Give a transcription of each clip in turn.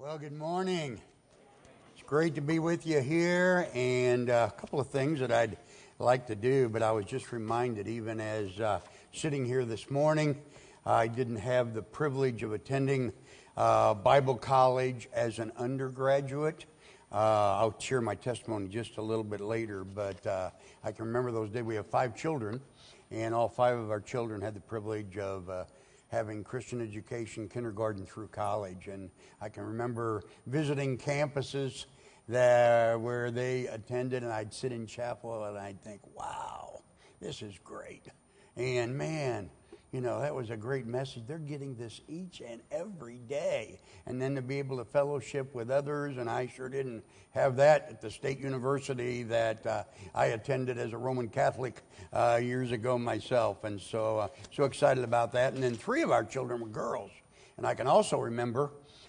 Well, good morning. It's great to be with you here, and a couple of things that I'd like to do, but I was just reminded, even as sitting here this morning, I didn't have the privilege of attending Bible college as an undergraduate. I'll share my testimony just a little bit later, but I can remember those days. We have 5 children, and all 5 of our children had the privilege of having Christian education, kindergarten through college. And I can remember visiting campuses where they attended, and I'd sit in chapel and I'd think, wow, this is great. And man, that was a great message. They're getting this each and every day. And then to be able to fellowship with others, and I sure didn't have that at the state university that I attended as a Roman Catholic years ago myself. And so excited about that. And then 3 of our children were girls. And I can also remember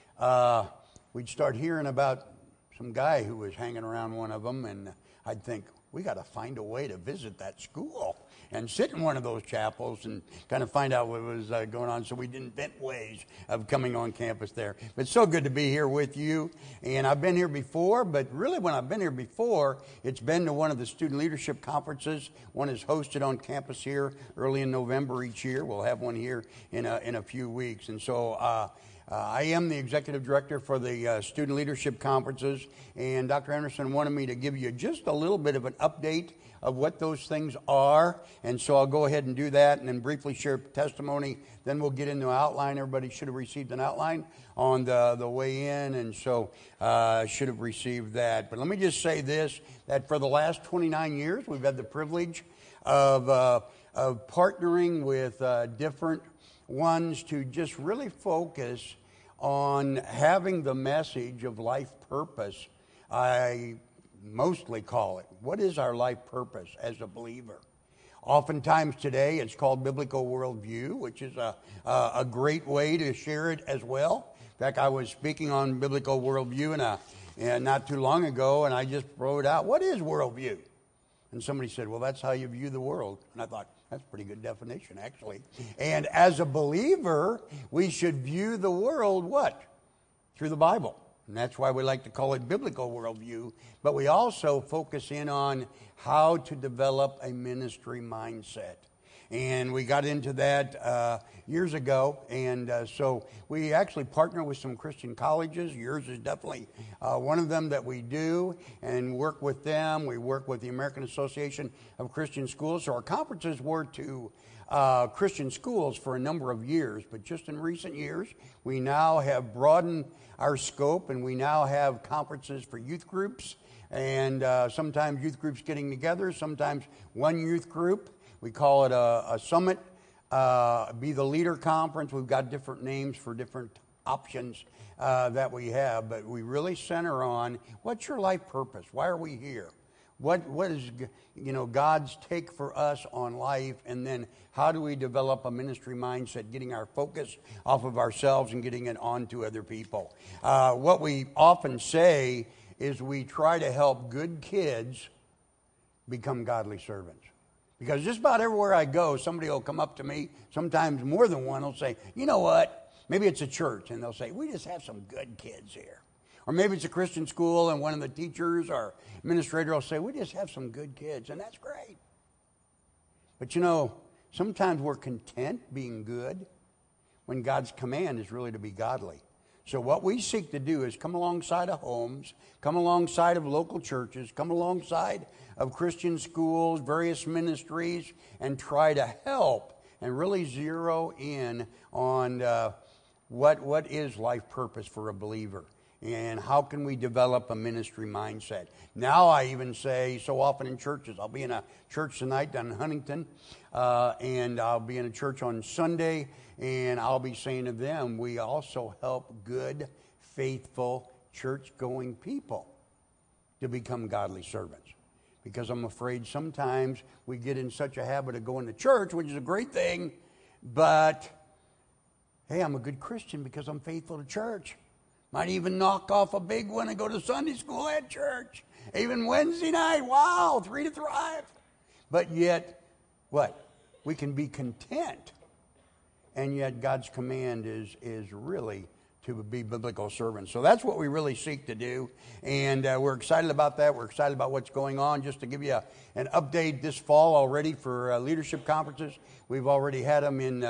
we'd start hearing about some guy who was hanging around one of them, and I'd think, we got to find a way to visit that school and sit in one of those chapels and kind of find out what was going on, so we'd invent ways of coming on campus there. But it's so good to be here with you. And I've been here before, but really when I've been here before, it's been to one of the student leadership conferences. One is hosted on campus here early in November each year. We'll have one here in a few weeks. And so I am the executive director for the student leadership conferences, and Dr. Anderson wanted me to give you just a little bit of an update of what those things are, and so I'll go ahead and do that and then briefly share testimony. Then we'll get into an outline. Everybody should have received an outline on the way in, and so should have received that. But let me just say this, that for the last 29 years, we've had the privilege of partnering with different ones to just really focus on having the message of life purpose. I mostly call it, what is our life purpose as a believer? Oftentimes today it's called biblical worldview, which is a great way to share it as well. In fact, I was speaking on biblical worldview and not too long ago, and I just wrote out, what is worldview? And somebody said, well, that's how you view the world. And I thought, that's a pretty good definition, actually. And as a believer, we should view the world, what? Through the Bible. And that's why we like to call it biblical worldview. But we also focus in on how to develop a ministry mindset. And we got into that years ago, and so we actually partner with some Christian colleges. Yours is definitely one of them that we do, and work with them. We work with the American Association of Christian Schools. So our conferences were to Christian schools for a number of years, but just in recent years, we now have broadened our scope, and we now have conferences for youth groups, and sometimes youth groups getting together, sometimes one youth group. We call it a summit, be the leader conference. We've got different names for different options that we have, but we really center on what's your life purpose? Why are we here? What is God's take for us on life, and then how do we develop a ministry mindset, getting our focus off of ourselves and getting it onto other people? What we often say is we try to help good kids become godly servants. Because just about everywhere I go, somebody will come up to me, sometimes more than one will say, you know what, maybe it's a church, and they'll say, we just have some good kids here. Or maybe it's a Christian school, and one of the teachers or administrator will say, we just have some good kids, and that's great. But sometimes we're content being good when God's command is really to be godly. So what we seek to do is come alongside of homes, come alongside of local churches, come alongside of Christian schools, various ministries, and try to help and really zero in on what is life purpose for a believer, and how can we develop a ministry mindset. Now I even say so often in churches, I'll be in a church tonight down in Huntington, and I'll be in a church on Sunday, and I'll be saying to them, we also help good, faithful, church-going people to become godly servants. Because I'm afraid sometimes we get in such a habit of going to church, which is a great thing, but, hey, I'm a good Christian because I'm faithful to church. Might even knock off a big one and go to Sunday school at church. Even Wednesday night, wow, 3 to thrive. But yet, what? We can be content. And yet God's command is really to be biblical servants. So that's what we really seek to do, and we're excited about that. We're excited about what's going on. Just to give you an update, this fall already for leadership conferences, we've already had them in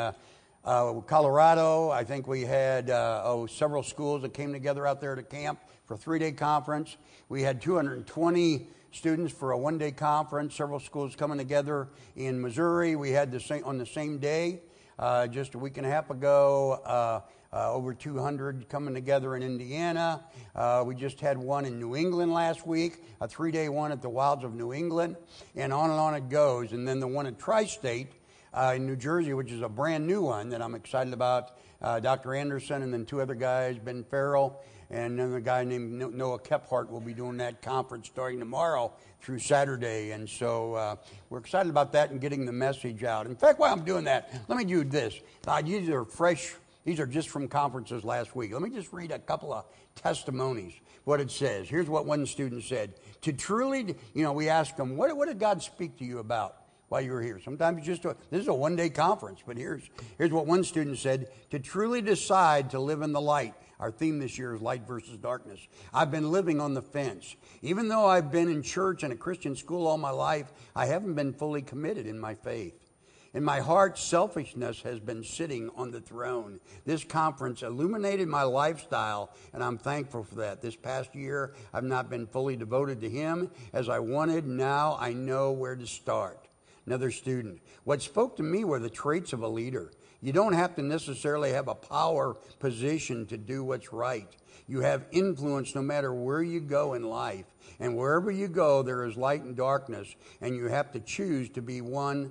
Colorado. I think we had several schools that came together out there to camp for a 3-day conference. We had 220 students for a 1-day conference, several schools coming together in Missouri. We had on the same day, just a week and a half ago, over 200 coming together in Indiana. We just had one in New England last week, a 3-day one at the Wilds of New England, and on it goes. And then the one at Tri-State in New Jersey, which is a brand new one that I'm excited about. Dr. Anderson and then 2 other guys, Ben Farrell, and then a guy named Noah Kephart will be doing that conference starting tomorrow through Saturday. And so we're excited about that and getting the message out. In fact, while I'm doing that, let me do this. These are fresh. These are just from conferences last week. Let me just read a couple of testimonies, what it says. Here's what one student said. To truly, we asked them, what did God speak to you about while you were here? Sometimes this is a 1-day conference, but here's what one student said. To truly decide to live in the light. Our theme this year is light versus darkness. I've been living on the fence. Even though I've been in church and a Christian school all my life, I haven't been fully committed in my faith. In my heart, selfishness has been sitting on the throne. This conference illuminated my lifestyle, and I'm thankful for that. This past year, I've not been fully devoted to Him as I wanted. Now I know where to start. Another student. What spoke to me were the traits of a leader. You don't have to necessarily have a power position to do what's right. You have influence no matter where you go in life. And wherever you go, there is light and darkness, and you have to choose to be one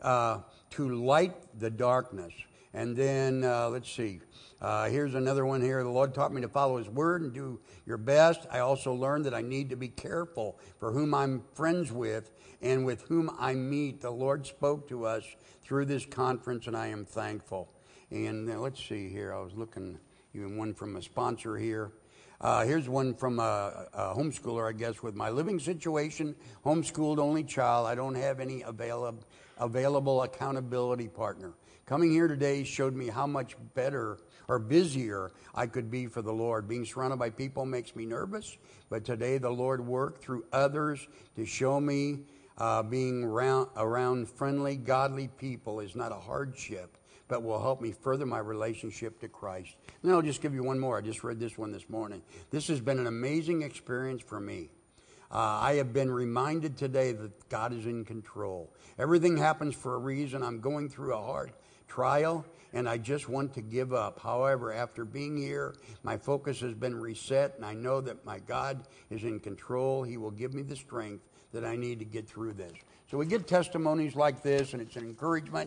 to light the darkness. And then, let's see. Here's another one here. The Lord taught me to follow His word and do your best. I also learned that I need to be careful for whom I'm friends with and with whom I meet. The Lord spoke to us through this conference, and I am thankful. And let's see here. I was looking, even one from a sponsor here. Here's one from a homeschooler, I guess, with my living situation, homeschooled only child. I don't have any available accountability partner. Coming here today showed me how much better or busier I could be for the Lord. Being surrounded by people makes me nervous, but today the Lord worked through others to show me being around friendly, godly people is not a hardship, but will help me further my relationship to Christ. And I'll just give you one more. I just read this one this morning. This has been an amazing experience for me. I have been reminded today that God is in control. Everything happens for a reason. I'm going through a hard trial, and I just want to give up. However, after being here, my focus has been reset, and I know that my God is in control. He will give me the strength that I need to get through this. So we get testimonies like this, and it's an encouragement,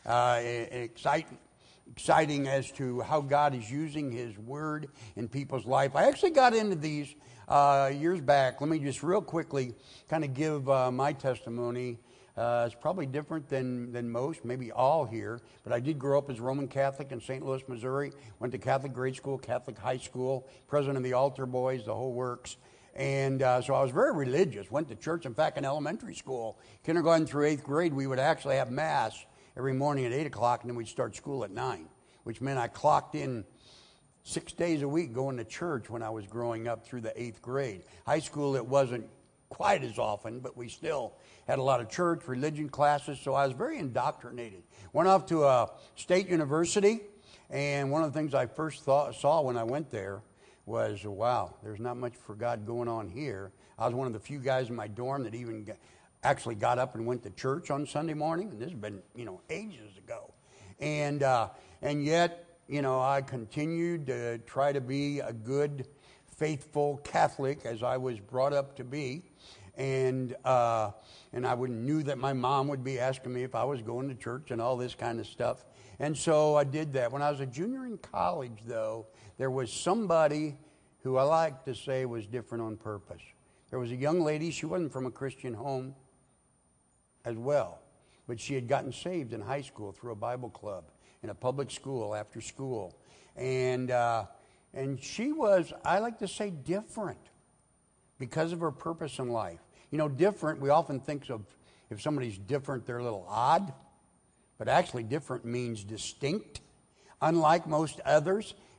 exciting as to how God is using His Word in people's life. I actually got into these years back. Let me just real quickly kind of give my testimony. It's probably different than most, maybe all here, but I did grow up as Roman Catholic in St. Louis, Missouri. Went to Catholic grade school, Catholic high school, president of the altar boys, the whole works. And so I was very religious, went to church. In fact, in elementary school, kindergarten through 8th grade, we would actually have Mass every morning at 8 o'clock, and then we'd start school at 9, which meant I clocked in 6 days a week going to church when I was growing up through the 8th grade. High school, it wasn't quite as often, but we still had a lot of church, religion classes, so I was very indoctrinated. Went off to a state university, and one of the things I first saw when I went there was, wow, there's not much for God going on here. I was one of the few guys in my dorm that even actually got up and went to church on Sunday morning, and this has been, ages ago. And yet, I continued to try to be a good, faithful Catholic as I was brought up to be. And I knew that my mom would be asking me if I was going to church and all this kind of stuff. And so I did that. When I was a junior in college, though, there was somebody who I like to say was different on purpose. There was a young lady, she wasn't from a Christian home as well, but she had gotten saved in high school through a Bible club in a public school after school. And she was, I like to say, different because of her purpose in life. Different, we often think of if somebody's different, they're a little odd, but actually different means distinct, unlike most others.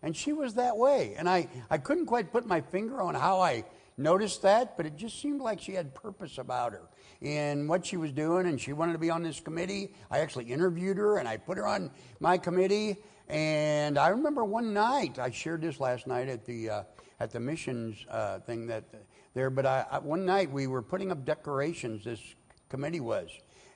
And she was that way. And I couldn't quite put my finger on how I noticed that, but it just seemed like she had purpose about her in what she was doing, and she wanted to be on this committee. I actually interviewed her, and I put her on my committee. And I remember one night, I shared this last night at the missions thing there, but one night we were putting up decorations, this committee was,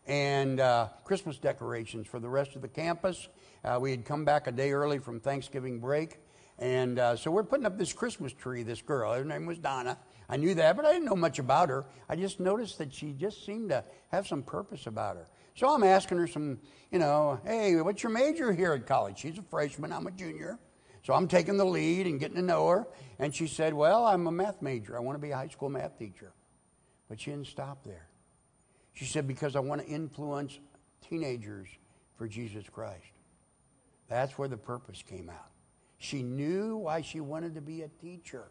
and Christmas decorations for the rest of the campus. We had come back a day early from Thanksgiving break, and so we're putting up this Christmas tree, this girl. Her name was Donna. I knew that, but I didn't know much about her. I just noticed that she just seemed to have some purpose about her. So I'm asking her some, hey, what's your major here at college? She's a freshman, I'm a junior. So I'm taking the lead and getting to know her. And she said, well, I'm a math major. I want to be a high school math teacher. But she didn't stop there. She said, because I want to influence teenagers for Jesus Christ. That's where the purpose came out. She knew why she wanted to be a teacher,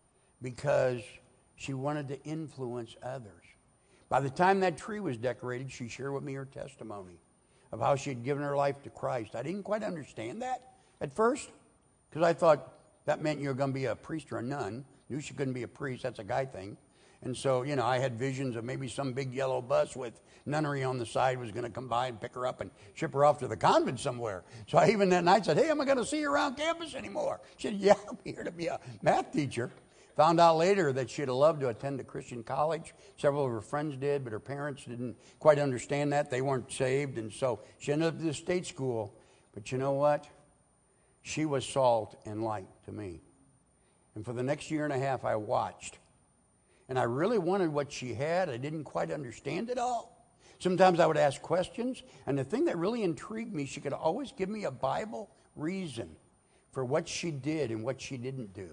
because she wanted to influence others. By the time that tree was decorated, she shared with me her testimony of how she had given her life to Christ. I didn't quite understand that at first, because I thought that meant you were going to be a priest or a nun. Knew she couldn't be a priest. That's a guy thing. And so, I had visions of maybe some big yellow bus with nunnery on the side was going to come by and pick her up and ship her off to the convent somewhere. So I even that night said, hey, am I going to see you around campus anymore? She said, yeah, I'm here to be a math teacher. Found out later that she'd have loved to attend a Christian college. Several of her friends did, but her parents didn't quite understand that. They weren't saved, and so she ended up at the state school. But you know what? She was salt and light to me. And for the next year and a half, I watched. And I really wanted what she had. I didn't quite understand it all. Sometimes I would ask questions. And the thing that really intrigued me, she could always give me a Bible reason for what she did and what she didn't do.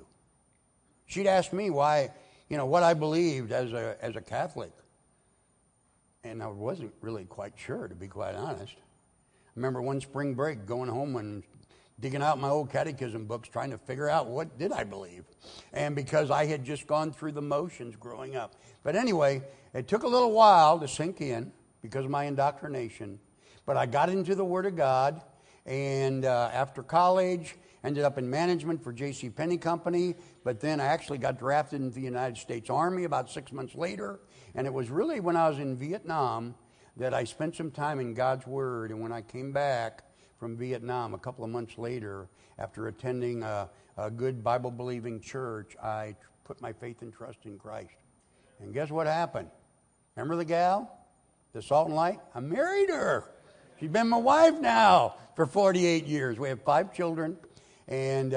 She'd ask me why, what I believed as a Catholic. And I wasn't really quite sure, to be quite honest. I remember one spring break going home and digging out my old catechism books, trying to figure out what did I believe. And because I had just gone through the motions growing up. But anyway, it took a little while to sink in because of my indoctrination. But I got into the Word of God, and after college, ended up in management for J.C. Penney Company. But then I actually got drafted into the United States Army about 6 months later. And it was really when I was in Vietnam that I spent some time in God's Word. And when I came back from Vietnam a couple of months later, after attending a good Bible-believing church, I put my faith and trust in Christ. And guess what happened? Remember the gal? The salt and light? I married her. She's been my wife now for 48 years. We have 5 children and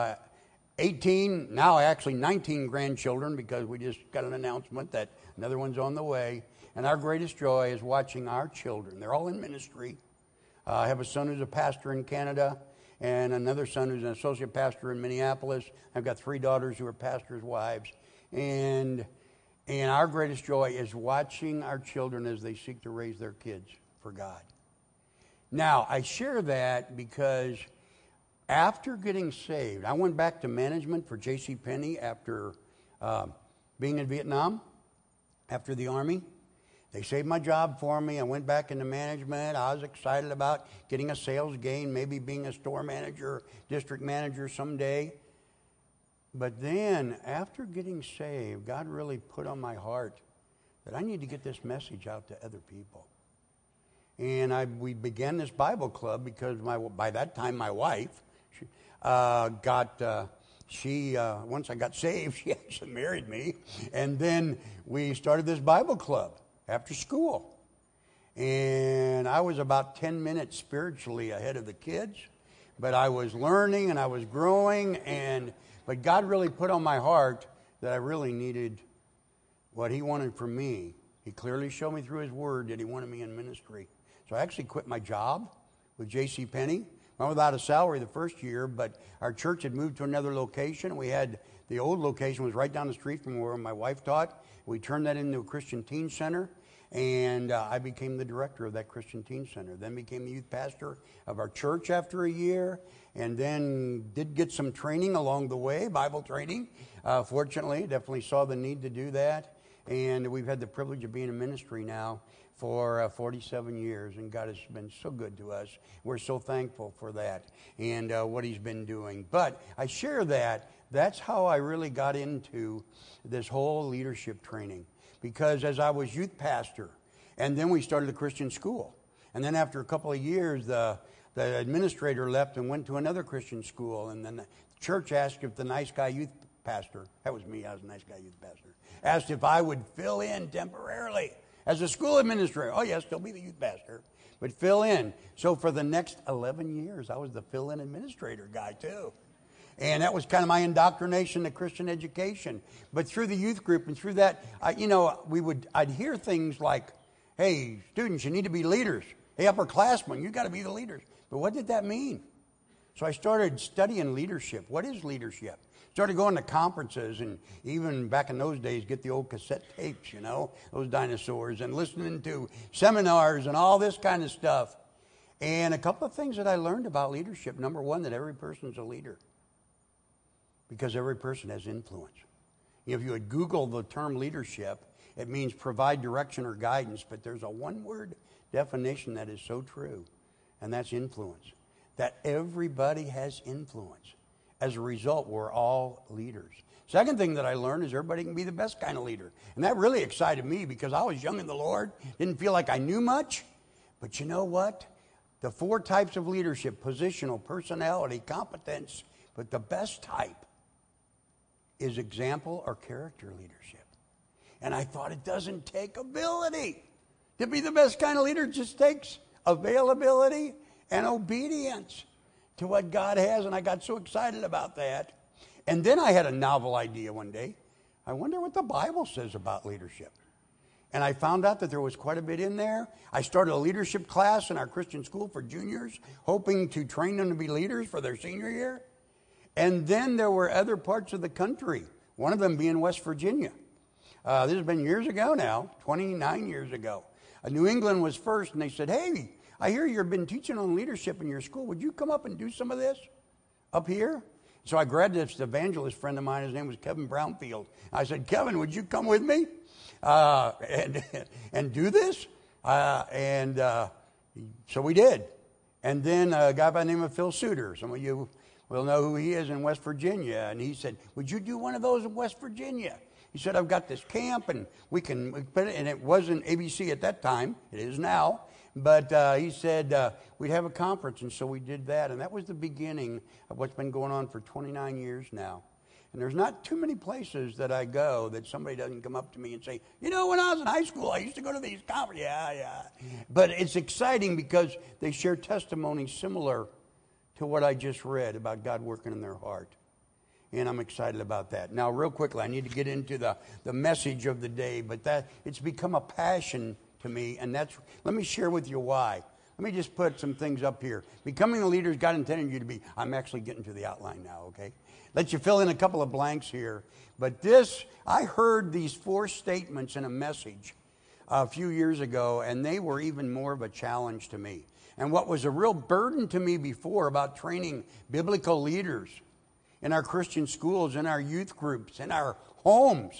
18, now actually 19 grandchildren, because we just got an announcement that another one's on the way. And our greatest joy is watching our children. They're all in ministry. I have a son who's a pastor in Canada and another son who's an associate pastor in Minneapolis. I've got 3 daughters who are pastors' wives. And our greatest joy is watching our children as they seek to raise their kids for God. Now, I share that because after getting saved, I went back to management for J.C. Penney after being in Vietnam, after the Army. They saved my job for me. I went back into management. I was excited about getting a sales gain, maybe being a store manager, district manager someday. But then, after getting saved, God really put on my heart that I need to get this message out to other people. And we began this Bible club because by that time my wife once I got saved, she actually married me. And then we started this Bible club after school. And I was about 10 minutes spiritually ahead of the kids, but I was learning and I was growing, but God really put on my heart that I really needed what He wanted from me. He clearly showed me through His Word that He wanted me in ministry. So I actually quit my job with J.C. Penney. Went without a salary the first year, but our church had moved to another location. The old location was right down the street from where my wife taught. We turned that into a Christian Teen Center, and I became the director of that Christian Teen Center. Then became the youth pastor of our church after a year, and then did get some training along the way, Bible training. Fortunately, definitely saw the need to do that. And we've had the privilege of being in ministry now for 47 years, and God has been so good to us. We're so thankful for that and what he's been doing. But I share that. That's how I really got into this whole leadership training, because as I was youth pastor, and then we started a Christian school. And then after a couple of years, the administrator left and went to another Christian school. And then the church asked if the nice guy youth pastor, that was me, I was a nice guy youth pastor, asked if I would fill in temporarily as a school administrator. Oh, yes, still be the youth pastor, but fill in. So for the next 11 years, I was the fill-in administrator guy, too. And that was kind of my indoctrination to Christian education. But through the youth group and through that, I'd hear things like, hey, students, you need to be leaders. Hey, upperclassmen, you got to be the leaders. But what did that mean? So I started studying leadership. What is leadership? Started going to conferences, and even back in those days, get the old cassette tapes, those dinosaurs, and listening to seminars and all this kind of stuff. And a couple of things that I learned about leadership. Number one, that every person's a leader, because every person has influence. If you would Google the term leadership, it means provide direction or guidance, but there's a one-word definition that is so true, and that's influence. That everybody has influence. As a result, we're all leaders. Second thing that I learned is everybody can be the best kind of leader. And that really excited me because I was young in the Lord, didn't feel like I knew much. But you know what? The 4 types of leadership: positional, personality, competence. But the best type is example or character leadership. And I thought it doesn't take ability to be the best kind of leader. It just takes availability and obedience to what God has. And I got so excited about that. And then I had a novel idea one day. I wonder what the Bible says about leadership. And I found out that there was quite a bit in there. I started a leadership class in our Christian school for juniors, hoping to train them to be leaders for their senior year. And then there were other parts of the country, one of them being West Virginia. This has been years ago now, 29 years ago. New England was first, and they said, hey, I hear you've been teaching on leadership in your school. Would you come up and do some of this up here? So I grabbed this evangelist friend of mine. His name was Kevin Brownfield. I said, Kevin, would you come with me and do this? So we did. And then a guy by the name of Phil Suter. Some of you will know who he is in West Virginia. And he said, would you do one of those in West Virginia? He said, I've got this camp, and we put it, and it wasn't ABC at that time. It is now. But he said we'd have a conference, and so we did that. And that was the beginning of what's been going on for 29 years now. And there's not too many places that I go that somebody doesn't come up to me and say, when I was in high school, I used to go to these conferences. Yeah. But it's exciting because they share testimonies similar to what I just read about God working in their heart. And I'm excited about that. Now, real quickly, I need to get into the message of the day, but that it's become a passion to me, and let me share with you why. Let me just put some things up here. Becoming the leaders God intended you to be. I'm actually getting to the outline now, okay? Let you fill in a couple of blanks here. But I heard these 4 statements in a message a few years ago, and they were even more of a challenge to me. And what was a real burden to me before about training biblical leaders in our Christian schools, in our youth groups, in our homes,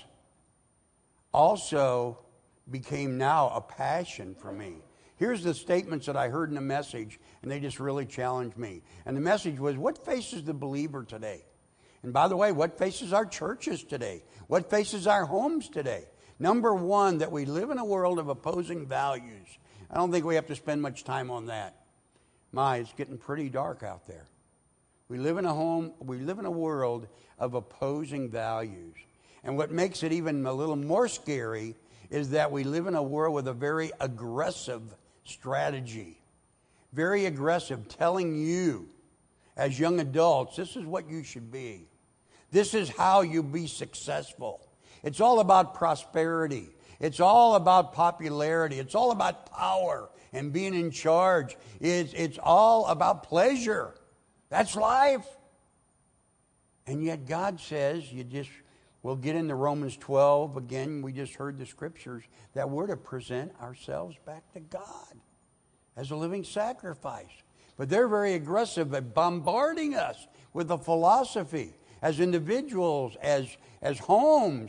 also became now a passion for me. Here's the statements that I heard in the message, and they just really challenged me. And the message was, what faces the believer today? And by the way, what faces our churches today? What faces our homes today? Number one, that we live in a world of opposing values. I don't think we have to spend much time on that. It's getting pretty dark out there. We live in a world of opposing values. And what makes it even a little more scary is that we live in a world with a very aggressive strategy. Very aggressive, telling you as young adults, this is what you should be. This is how you be successful. It's all about prosperity. It's all about popularity. It's all about power and being in charge. It's all about pleasure. That's life. And yet God says, we'll get into Romans 12 again. We just heard the scriptures that we're to present ourselves back to God as a living sacrifice. But they're very aggressive at bombarding us with a philosophy as individuals, as homes,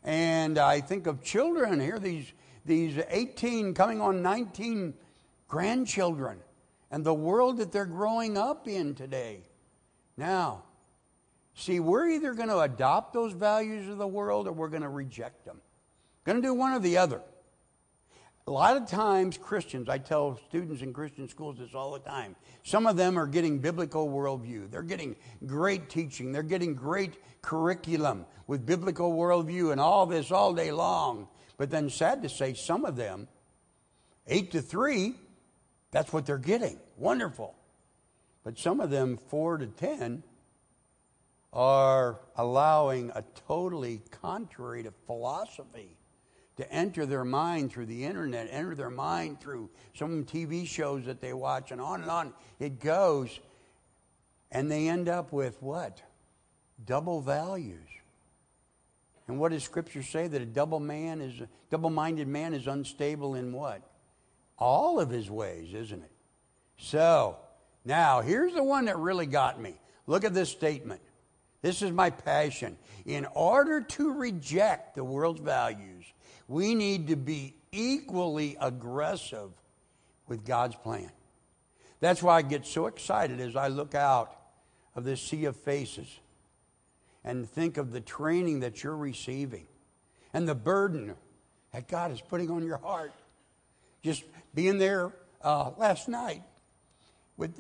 And I think of children here, these 18 coming on 19 grandchildren, and the world that they're growing up in today. Now, see, we're either going to adopt those values of the world or we're going to reject them. Going to do one or the other. A lot of times Christians, I tell students in Christian schools this all the time, some of them are getting biblical worldview. They're getting great teaching. They're getting great curriculum with biblical worldview and all this all day long. But then sad to say, some of them, 8 to 3, that's what they're getting. Wonderful. But some of them, 4 to 10, are allowing a totally contrary to philosophy to enter their mind through the internet, enter their mind through some TV shows that they watch, and on it goes. And they end up with what? Double values. And what does Scripture say? That a double-minded man is unstable in what? All of his ways, isn't it? So, now, here's the one that really got me. Look at this statement. This is my passion. In order to reject the world's values, we need to be equally aggressive with God's plan. That's why I get so excited as I look out of this sea of faces and think of the training that you're receiving and the burden that God is putting on your heart. Just being there last night with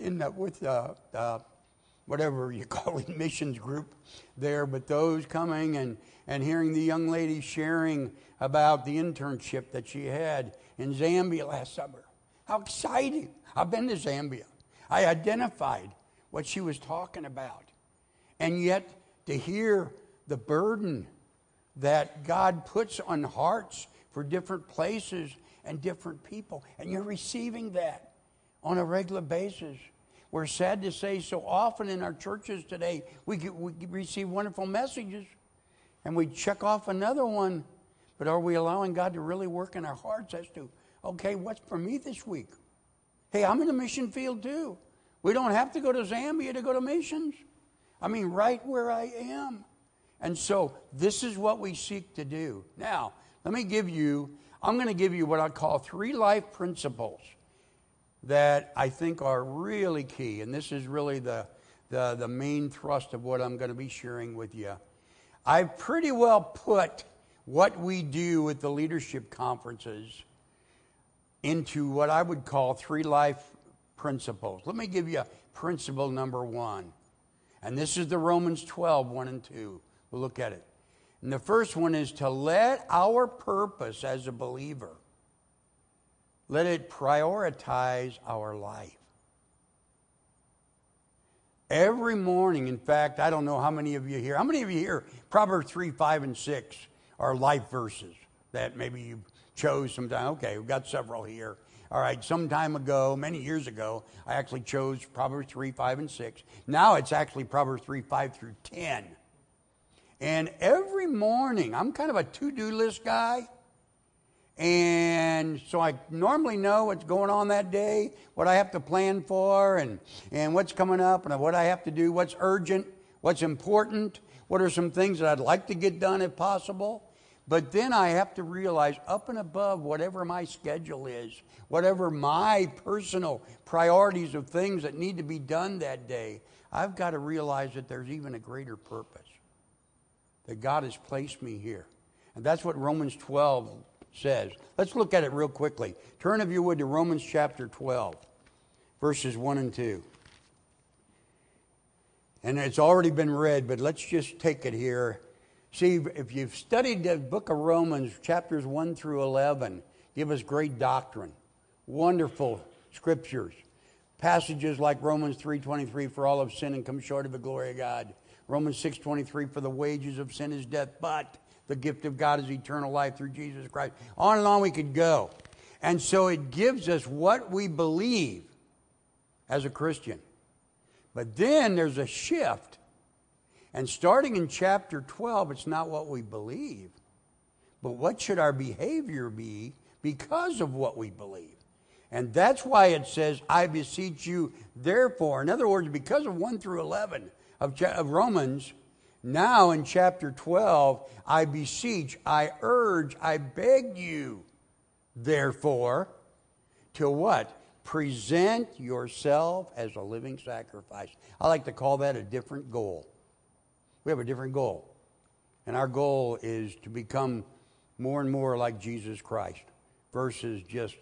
whatever you call it, missions group there, but those coming and hearing the young lady sharing about the internship that she had in Zambia last summer. How exciting. I've been to Zambia. I identified what she was talking about. And yet to hear the burden that God puts on hearts for different places and different people, and you're receiving that on a regular basis. We're sad to say so often in our churches today, we receive wonderful messages and we check off another one, but are we allowing God to really work in our hearts as to, okay, what's for me this week? Hey, I'm in the mission field too. We don't have to go to Zambia to go to missions. I mean, right where I am. And so this is what we seek to do. Now, I'm going to give you what I call 3 life principles that I think are really key. And this is really the main thrust of what I'm going to be sharing with you. I've pretty well put what we do at the leadership conferences into what I would call 3 life principles. Let me give you principle number 1. And this is the Romans 12, 1 and 2. We'll look at it. And the first one is to let our purpose as a believer, let it prioritize our life. Every morning, in fact, I don't know how many of you here, Proverbs 3, 5, and 6 are life verses that maybe you chose sometime. Okay, we've got several here. All right, some time ago, many years ago, I actually chose Proverbs 3, 5, and 6. Now it's actually Proverbs 3, 5 through 10. And every morning, I'm kind of a to-do list guy. And so I normally know what's going on that day, what I have to plan for, and what's coming up, and what I have to do, what's urgent, what's important, what are some things that I'd like to get done if possible. But then I have to realize up and above whatever my schedule is, whatever my personal priorities of things that need to be done that day, I've got to realize that there's even a greater purpose, that God has placed me here. And that's what Romans 12 says. Let's look at it real quickly. Turn, if you would, to Romans chapter 12, verses 1 and 2. And it's already been read, but let's just take it here. See, if you've studied the book of Romans, chapters 1 through 11, give us great doctrine, wonderful scriptures. Passages like Romans 3:23, for all have sinned and come short of the glory of God. Romans 6:23, for the wages of sin is death, but the gift of God is eternal life through Jesus Christ. On and on we could go. And so it gives us what we believe as a Christian. But then there's a shift. And starting in chapter 12, it's not what we believe, but what should our behavior be because of what we believe. And that's why it says, I beseech you, therefore. In other words, because of 1 through 11 of Romans, Now in chapter 12, I beseech, I urge, I beg you, therefore, to what? Present yourself as a living sacrifice. I like to call that a different goal. We have a different goal. And our goal is to become more and more like Jesus Christ versus just,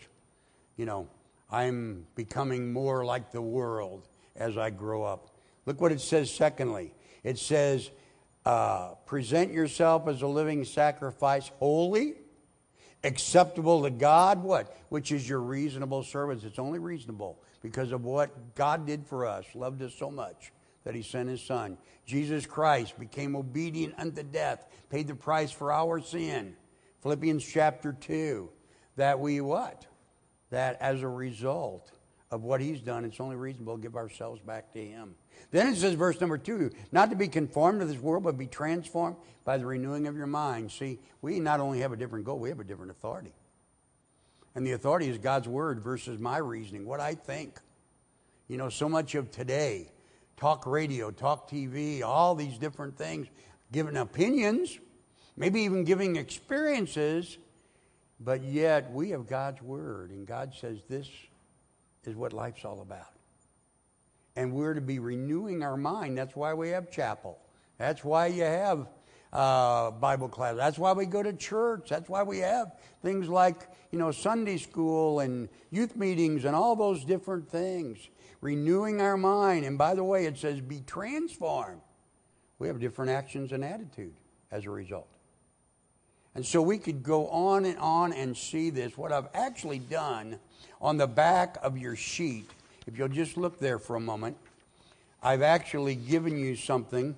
I'm becoming more like the world as I grow up. Look what it says secondly. It says, present yourself as a living sacrifice, holy, acceptable to God, what? Which is your reasonable service. It's only reasonable because of what God did for us, loved us so much that he sent his son. Jesus Christ became obedient unto death, paid the price for our sin. Philippians chapter 2, that we what? That as a result of what he's done, it's only reasonable to give ourselves back to him. Then it says, verse number 2, not to be conformed to this world, but be transformed by the renewing of your mind. See, we not only have a different goal, we have a different authority. And the authority is God's word versus my reasoning, what I think. So much of today, talk radio, talk TV, all these different things, giving opinions, maybe even giving experiences, but yet we have God's word, and God says this is what life's all about. And we're to be renewing our mind. That's why we have chapel. That's why you have Bible class. That's why we go to church. That's why we have things like, Sunday school and youth meetings and all those different things. Renewing our mind. And by the way, it says be transformed. We have different actions and attitude as a result. And so we could go on and see this. What I've actually done on the back of your sheet, if you'll just look there for a moment, I've actually given you something.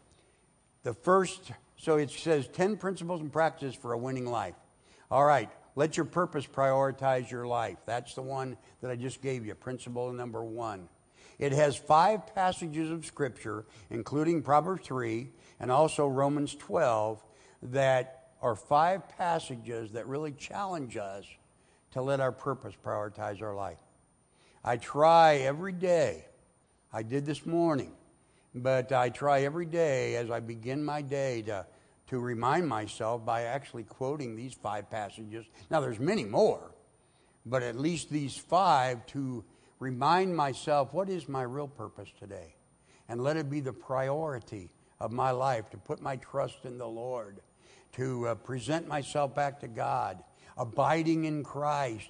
So it says 10 principles and practices for a winning life. All right, let your purpose prioritize your life. That's the one that I just gave you, principle number 1. It has 5 passages of Scripture, including Proverbs 3 and also Romans 12, that are 5 passages that really challenge us to let our purpose prioritize our life. I try every day. I did this morning. But I try every day as I begin my day to remind myself by actually quoting these 5 passages. Now, there's many more, but at least these 5 to remind myself what is my real purpose today. And let it be the priority of my life to put my trust in the Lord, to present myself back to God, abiding in Christ,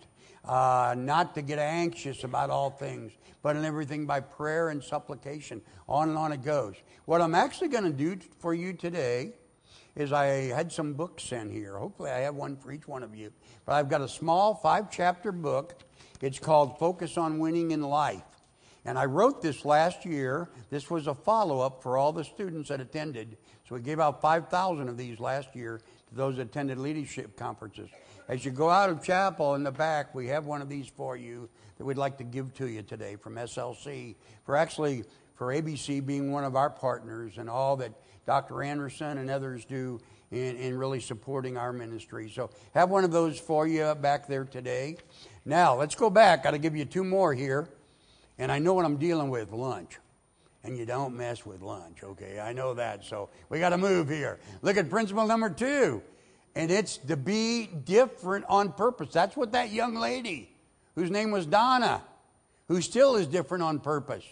not to get anxious about all things, but in everything by prayer and supplication. On and on it goes. What I'm actually going to do for you today is I had some books sent here. Hopefully I have one for each one of you. But I've got a small 5-chapter book. It's called Focus on Winning in Life. And I wrote this last year. This was a follow-up for all the students that attended. So we gave out 5,000 of these last year to those that attended leadership conferences. As you go out of chapel in the back, we have one of these for you that we'd like to give to you today from SLC, for ABC being one of our partners and all that Dr. Anderson and others do in really supporting our ministry. So have one of those for you back there today. Now, let's go back. Got to give you 2 more here. And I know what I'm dealing with, lunch. And you don't mess with lunch, okay? I know that. So we got to move here. Look at principle number 2. And it's to be different on purpose. That's what that young lady, whose name was Donna, who still is different on purpose,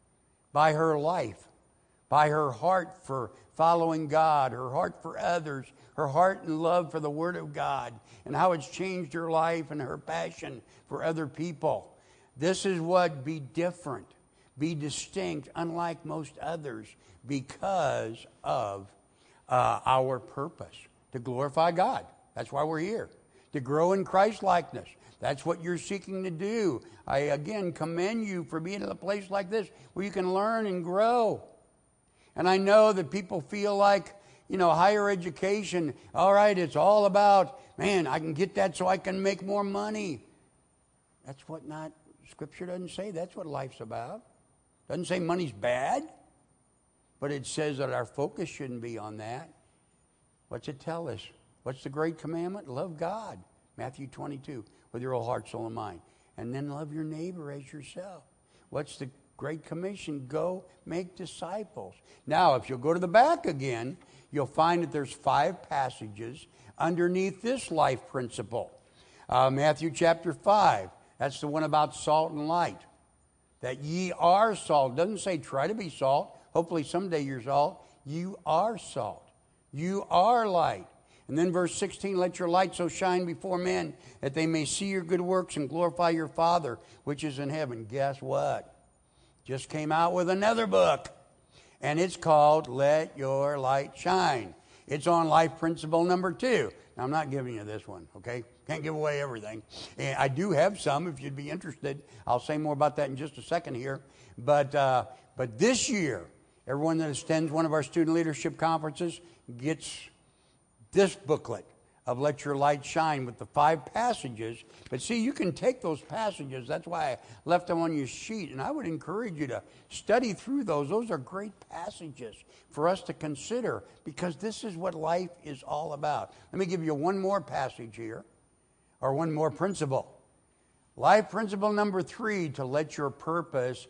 by her life, by her heart for following God, her heart for others, her heart and love for the Word of God, and how it's changed her life and her passion for other people. This is what be different, be distinct, unlike most others, because of our purpose. To glorify God. That's why we're here. To grow in Christ likeness. That's what you're seeking to do. I, again, commend you for being at a place like this where you can learn and grow. And I know that people feel like, higher education, all right, it's all about, man, I can get that so I can make more money. That's what Scripture doesn't say. That's what life's about. Doesn't say money's bad, but it says that our focus shouldn't be on that. What's it tell us? What's the great commandment? Love God. Matthew 22, with your whole heart, soul, and mind. And then love your neighbor as yourself. What's the Great Commission, go make disciples. Now, if you'll go to the back again, you'll find that there's 5 passages underneath this life principle. Matthew chapter 5, that's the one about salt and light. That ye are salt. Doesn't say try to be salt. Hopefully someday you're salt. You are salt. You are light. And then verse 16, let your light so shine before men that they may see your good works and glorify your Father which is in heaven. Guess what? Just came out with another book. And it's called Let Your Light Shine. It's on life principle number 2. Now, I'm not giving you this one, okay? Can't give away everything. And I do have some if you'd be interested. I'll say more about that in just a second here. But this year, everyone that attends one of our student leadership conferences gets this booklet of Let Your Light Shine with the 5 passages. But see, you can take those passages. That's why I left them on your sheet. And I would encourage you to study through those. Those are great passages for us to consider because this is what life is all about. Let me give you one more passage here, or one more principle. Life principle number 3, to let your purpose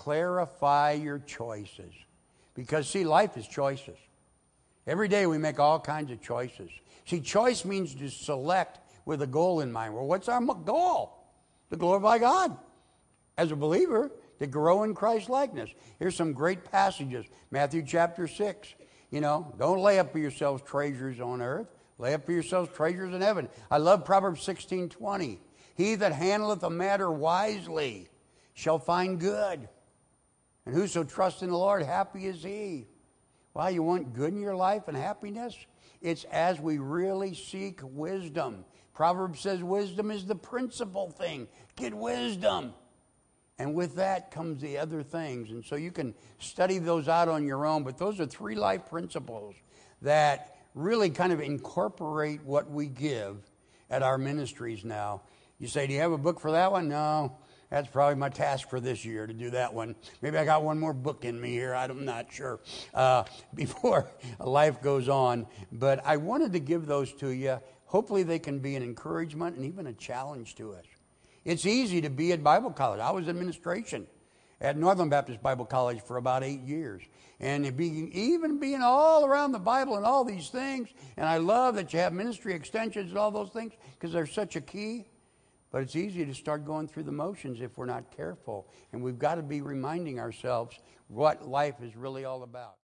clarify your choices. Because, see, life is choices. Every day we make all kinds of choices. See, choice means to select with a goal in mind. Well, what's our goal? To glorify God. As a believer, to grow in Christ's likeness. Here's some great passages. Matthew chapter 6. Don't lay up for yourselves treasures on earth. Lay up for yourselves treasures in heaven. I love Proverbs 16:20. He that handleth a matter wisely shall find good. And whoso trusts in the Lord, happy is he. Why, you want good in your life and happiness? It's as we really seek wisdom. Proverbs says wisdom is the principal thing. Get wisdom. And with that comes the other things. And so you can study those out on your own. But those are 3 life principles that really kind of incorporate what we give at our ministries now. You say, do you have a book for that one? No. That's probably my task for this year, to do that one. Maybe I got one more book in me here. I'm not sure. Before life goes on. But I wanted to give those to you. Hopefully they can be an encouragement and even a challenge to us. It's easy to be at Bible college. I was in administration at Northern Baptist Bible College for about 8 years. And even being all around the Bible and all these things. And I love that you have ministry extensions and all those things because they're such a key. But it's easy to start going through the motions if we're not careful. And we've got to be reminding ourselves what life is really all about.